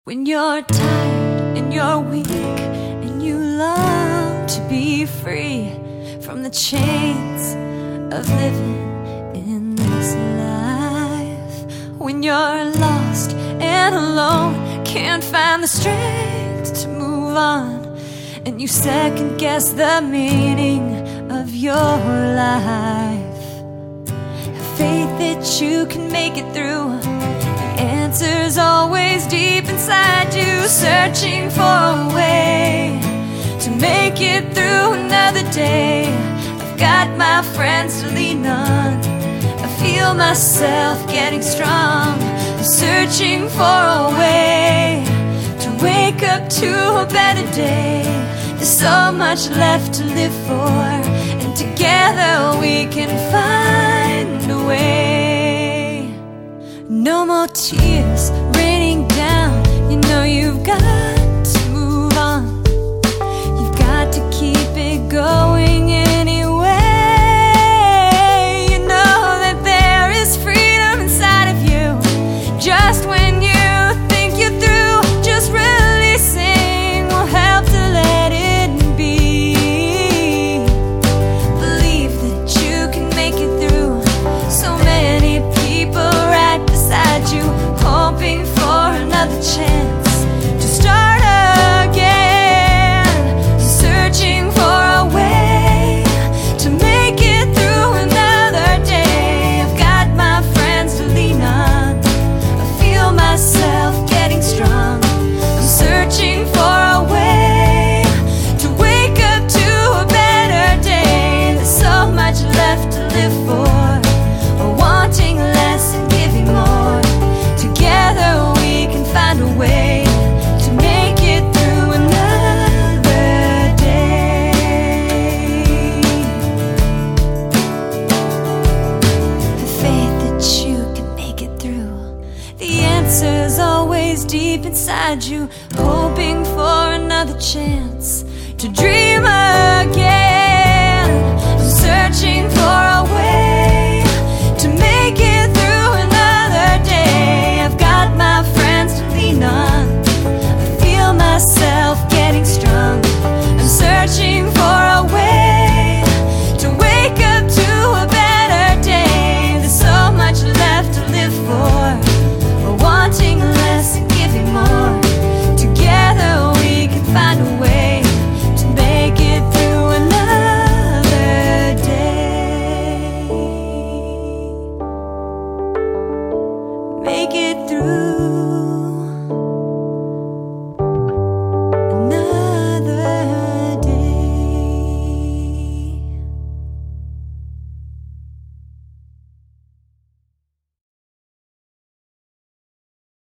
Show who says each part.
Speaker 1: When you're tired and you're weak and you long to be free from the chains of living in this life. When you're lost and alone, can't find the strength to move on, and you second guess the meaning of your life. Have faith that you can make it through. The answer's always deep inside you, searching for a way to make it through another day. I've got my friends to lean on. I feel myself getting strong. I'm searching for a way to wake up to a better day. There's so much left to live for, and together we can find a way. No more tears raining down. You know you've got to move on. You've got to keep it going anyway. You know that there is freedom inside of you. Just when you think you're through, just releasing will help to let it be. Believe that you can make it through. So many people right beside you, hoping for another chance to start again, searching for a way to make it through another day. I've got my friends to lean on. I feel myself getting strong. I'm searching for a way to wake up to a better day. There's so much left to live for, wanting less and giving more. Together we can find a way to make it through another day. The faith that you can make it through. The answer's always deep inside you, hoping for another chance to dream again. I'm searching for